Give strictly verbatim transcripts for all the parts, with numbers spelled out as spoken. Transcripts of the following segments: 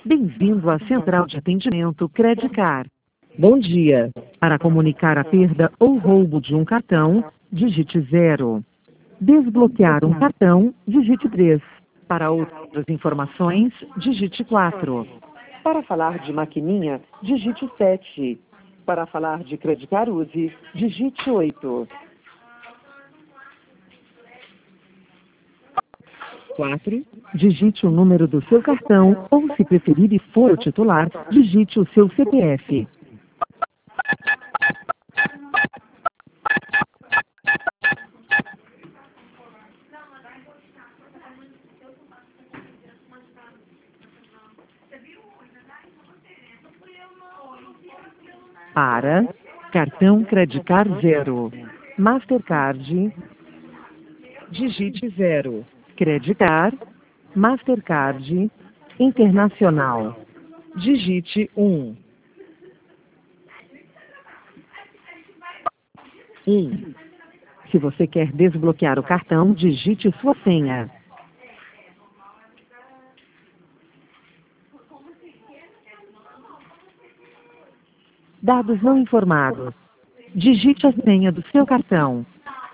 Bem-vindo à Central de Atendimento Credicar. Bom dia. Para comunicar a perda ou roubo de um cartão, digite zero. Desbloquear um cartão, digite três. Para outras informações, digite quatro. Para falar de maquininha, digite sete. Para falar de Credicar Use, digite oito. quatro. Digite o número do seu cartão ou, se preferir e for o titular, digite o seu C P F. Para cartão Credicar zero, Mastercard, digite zero. Credicar, Mastercard, Internacional, digite um. um. Se você quer desbloquear o cartão, digite sua senha. Dados não informados. Digite a senha do seu cartão.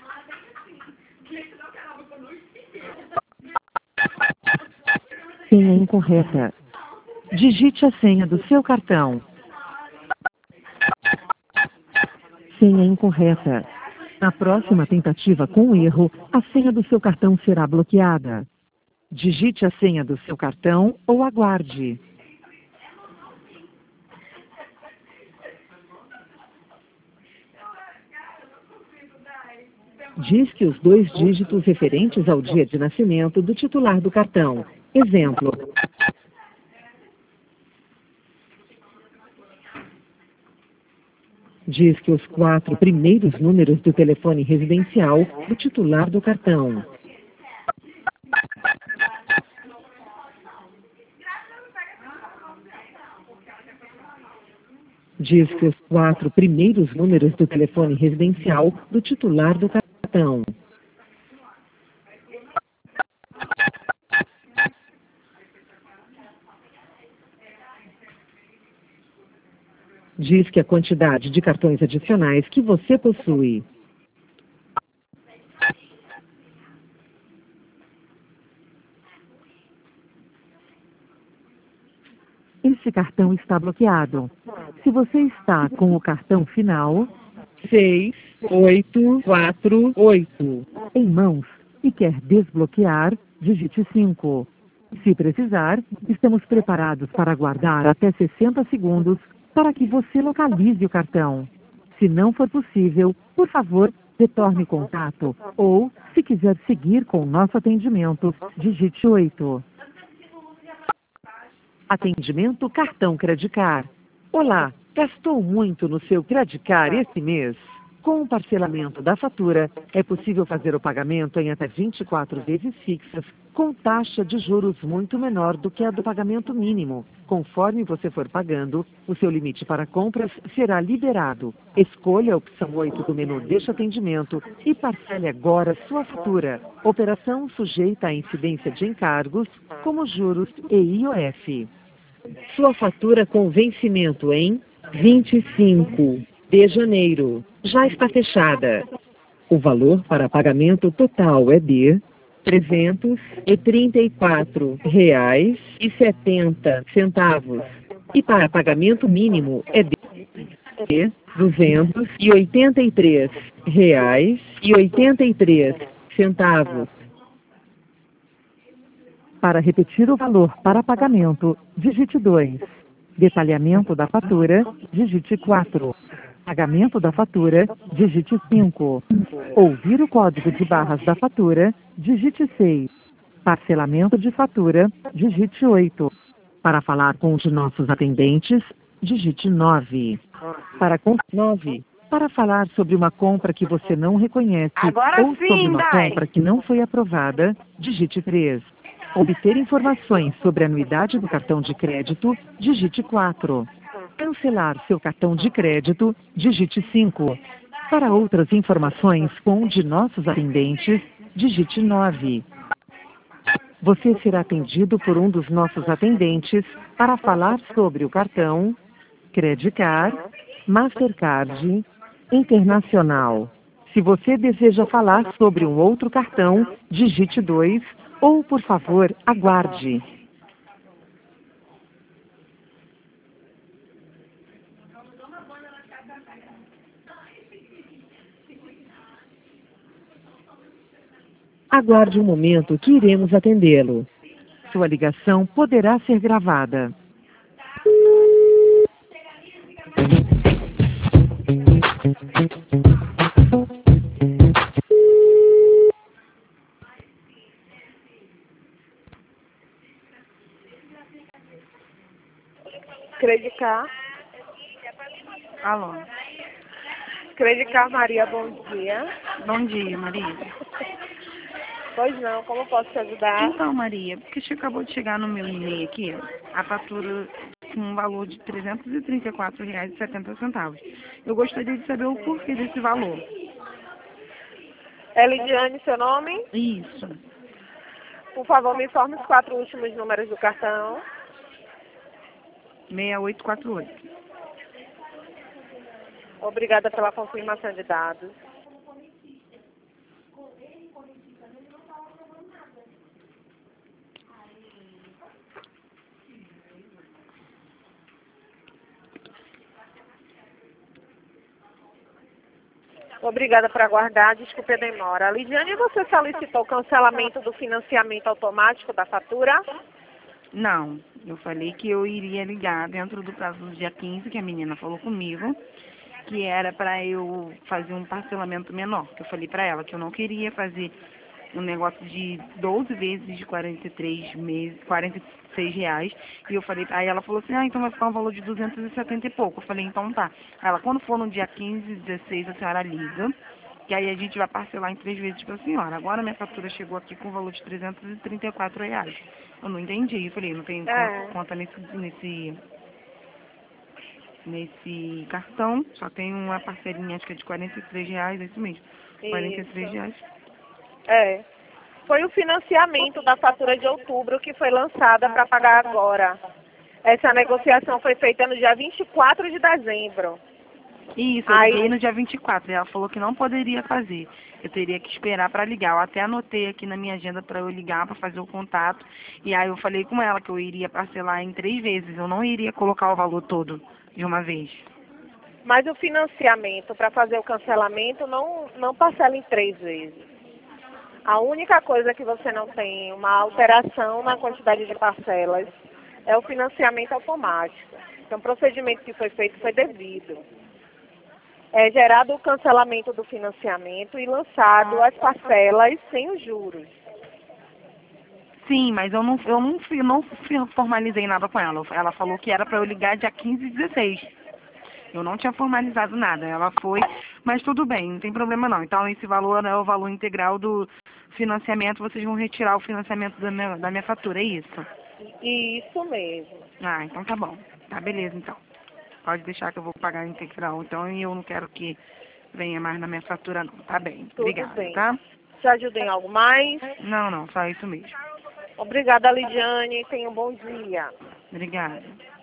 Senha incorreta. Digite a senha do seu cartão. Senha incorreta. Na próxima tentativa com erro, a senha do seu cartão será bloqueada. Digite a senha do seu cartão ou aguarde. Diz que os dois dígitos referentes ao dia de nascimento do titular do cartão. Exemplo. Diz que os quatro primeiros números do telefone residencial do titular do cartão. Diz que os quatro primeiros números do telefone residencial do titular do cartão. Diz que a quantidade de cartões adicionais que você possui. Esse cartão está bloqueado. Se você está com o cartão final seis oito quatro oito em mãos e quer desbloquear, digite cinco. Se precisar, estamos preparados para aguardar até sessenta segundos para que você localize o cartão. Se não for possível, por favor, retorne contato ou, se quiser seguir com o nosso atendimento, digite oito. Atendimento Cartão Credicar. Olá, gastou muito no seu Credicar esse mês? Com o parcelamento da fatura, é possível fazer o pagamento em até vinte e quatro vezes fixas, com taxa de juros muito menor do que a do pagamento mínimo. Conforme você for pagando, o seu limite para compras será liberado. Escolha a opção oito do menu Deixa Atendimento e parcele agora sua fatura. Operação sujeita à incidência de encargos, como juros e I O F. Sua fatura com vencimento em vinte e cinco de janeiro já está fechada. O valor para pagamento total é de trezentos e trinta e quatro reais e setenta centavos e para pagamento mínimo é de duzentos e oitenta e três reais e oitenta e três centavos. Para repetir o valor para pagamento, digite dois. Detalhamento da fatura, digite quatro. Pagamento da fatura, digite cinco. Ouvir o código de barras da fatura, digite seis. Parcelamento de fatura, digite oito. Para falar com um de nossos atendentes, digite nove. Para com nove. Para falar sobre uma compra que você não reconhece Agora ou sim, sobre uma Dai. compra que não foi aprovada, digite três. Obter informações sobre a anuidade do cartão de crédito, digite quatro. Cancelar seu cartão de crédito, digite cinco. Para outras informações com um de nossos atendentes, digite nove. Você será atendido por um dos nossos atendentes para falar sobre o cartão Credicard, Mastercard, Internacional. Se você deseja falar sobre um outro cartão, digite dois ou, por favor, aguarde. Aguarde um momento que iremos atendê-lo. Sua ligação poderá ser gravada. Credicard. Alô. Credicard Maria, bom dia. Bom dia, Maria. Pois não, como posso te ajudar? Então, Maria, porque você acabou de chegar no meu e-mail aqui, a fatura com um valor de trezentos e trinta e quatro reais e setenta centavos. Eu gostaria de saber o porquê desse valor. Elidiane, seu nome? Isso. Por favor, me informe os quatro últimos números do cartão. seis oito quatro oito. Obrigada pela confirmação de dados. Obrigada por aguardar, desculpe a demora. Lidiane, você solicitou o cancelamento do financiamento automático da fatura? Não, eu falei que eu iria ligar dentro do prazo do dia quinze, que a menina falou comigo, que era para eu fazer um parcelamento menor. Que eu falei para ela que eu não queria fazer um negócio de doze vezes de quarenta e três meses, quarenta e seis reais. E eu falei, aí ela falou assim, ah, então vai ficar um valor de duzentos e setenta e pouco. Eu falei, então tá. Aí ela, quando for no dia quinze, dezesseis, a senhora liga, que aí a gente vai parcelar em três vezes para a senhora. Agora minha fatura chegou aqui com o valor de trezentos e trinta e quatro reais. Eu não entendi. Eu falei, não tem É. conta nesse, nesse, nesse cartão, só tem uma parcelinha, acho que é de quarenta e três reais, é isso mesmo. quarenta e três reais. É. Foi o financiamento da fatura de outubro que foi lançada para pagar agora. Essa negociação foi feita no dia vinte e quatro de dezembro. Isso, eu Aí- liguei no dia vinte e quatro e ela falou que não poderia fazer. Eu teria que esperar para ligar. Eu até anotei aqui na minha agenda para eu ligar, para fazer o contato. E aí eu falei com ela que eu iria parcelar em três vezes. Eu não iria colocar o valor todo de uma vez. Mas o financiamento para fazer o cancelamento não, não parcela em três vezes. A única coisa que você não tem uma alteração na quantidade de parcelas é o financiamento automático. Então, o procedimento que foi feito foi devido. É gerado o cancelamento do financiamento e lançado as parcelas sem os juros. Sim, mas eu não, eu não, fui- não fui- formalizei nada com ela. Ela falou que era para eu ligar dia quinze e dezesseis. Eu não tinha formalizado nada. Ela foi, mas tudo bem, não tem problema não. Então esse valor é o valor integral do financiamento. Vocês vão retirar o financiamento da minha, da minha fatura, é isso? Isso mesmo. Ah, então tá bom. Tá, beleza então. Pode deixar que eu vou pagar integral. Então e eu não quero que venha mais na minha fatura não. Tá bem. Tudo Obrigada, bem. tá? Te ajuda em algo mais? Não, não, só isso mesmo. Obrigada, Lidiane. Tenha um bom dia. Obrigada.